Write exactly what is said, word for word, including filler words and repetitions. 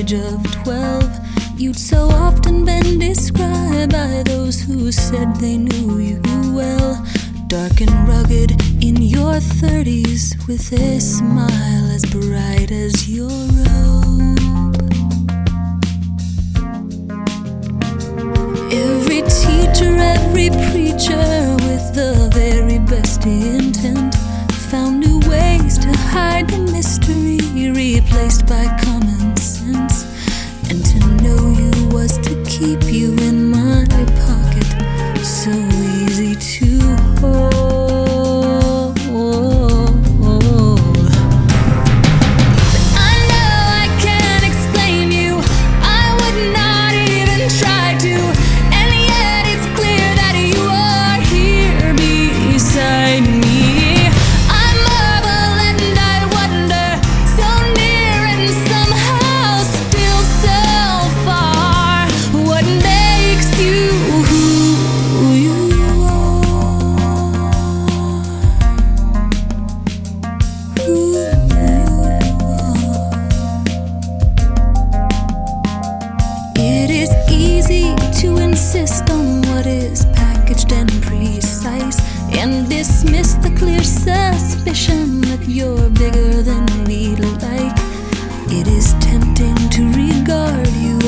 age of twelve, you'd so often been described by those who said they knew you well. Dark and rugged in your thirties, with a smile as bright as your robe. Every teacher, every preacher, with the very best intent, found new ways to hide the mystery, replaced by common sense. And to know you was to keep you in my pocket, so easy to hold. I know I can't explain you, I would not even try to, and yet it's clear that you are here beside me. I marvel and I wonder, so near and somehow still so far. What makes you who you are? Who you are. It is easy to insist on what is packaged and precise, and dismiss the clear suspicion that you're bigger than we'd like. It is tempting to regard you